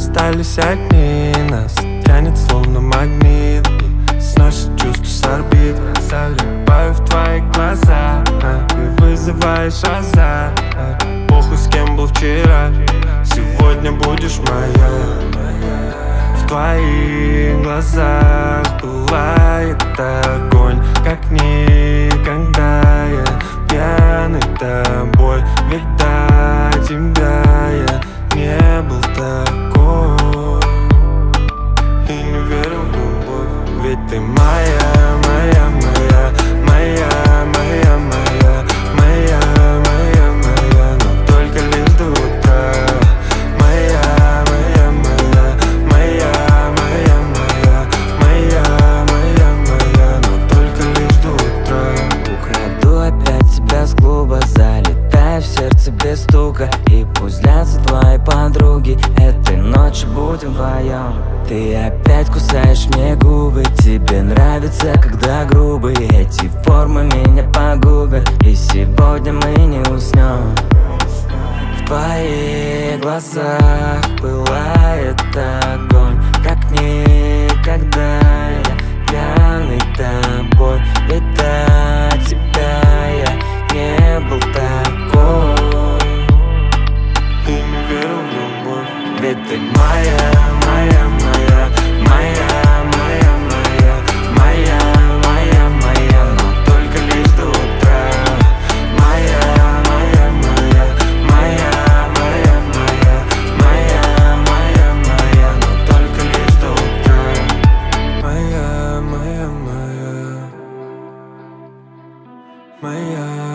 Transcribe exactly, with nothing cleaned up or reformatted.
остались одни, нас тянет словно магнит и сносит чувства с орбит. Залипаю в твои глаза и вызываешь азарт. Похуй, с кем был вчера, сегодня будешь моя. В твоих глазах пылает огонь, как никогда я пьяный тобой. Ведь до тебя я не был такой и не верил в любовь. Ведь ты моя, моя, моя, моя, моя, моя, моя, моя, моя, но только лишь до утра. Моя, моя, моя, моя, моя, моя, моя, моя, моя, но только лишь до утра. Украду опять тебя с клуба, залетаю в сердце без стука. И пусть злятся твои подруги, этой ночью будем вдвоем. Ты опять кусаешь мне губы, тебе нравится, когда грубые эти формы меня погубят, и сегодня мы не уснем. В твоих глазах пылает огонь, как никогда я пьяный тобой. Ведь до тебя я не был такой И не верил в любовь. Ведь ты моя, моя, моя, моя, моя, моя, моя, моя, моя, но только лишь до утра. Моя, моя, моя, моя, моя, моя, моя, моя, моя, но только лишь до утра. Моя, моя, моя, моя.